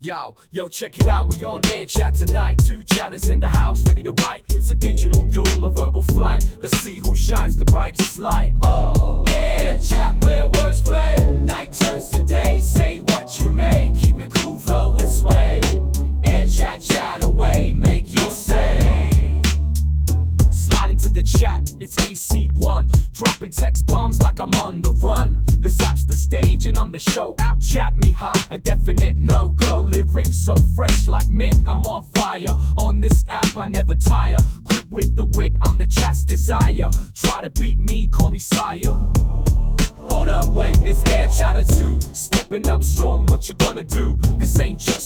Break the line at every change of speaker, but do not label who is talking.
Yo, check it out, we on air chat tonight. Two chatters in the house, ready to write. It's a digital duel, a verbal flight. Let's see who shines the brightest light. Oh, air chat where words play. Night turns to day, say what you may. Keep it cool, flow this way. Air chat, chat away, make your say. Slide into the chat, it's AC1. Dropping text bombs like I'm on the run. This app's the stage and I'm the show. Out chat me hot, a definite no-go. Lyrics so fresh like mint, I'm on fire. On this app I never tire. Quick with the wit, I'm the chat's desire. Try to beat me, call me sire. Hold up, wait, it's air chatter 2. Stepping up strong, what you gonna do? This ain't just